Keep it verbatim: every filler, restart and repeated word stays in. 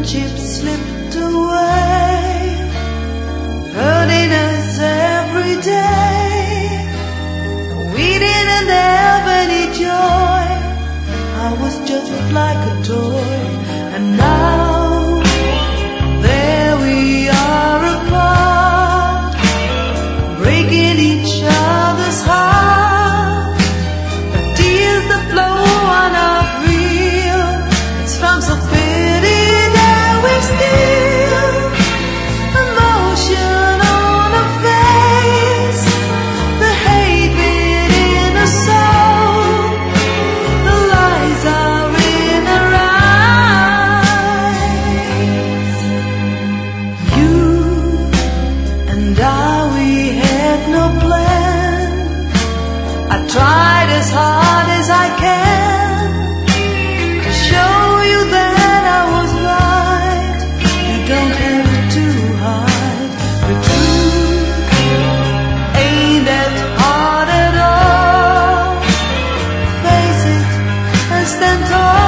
friendship slipped away, hurting us every day. We didn't have any joy. I was just like a toy, and now there we are apart, breaking each other's heart. The tears that flow are not real. It's from so pity that we steal. Emotion on our face, the hatred in our soul, the lies are in our eyes. You and I, we had no plan. I tried as hard as I can to show you that I was right. You don't have to hide. The truth ain't that hard at all. Face it and stand tall.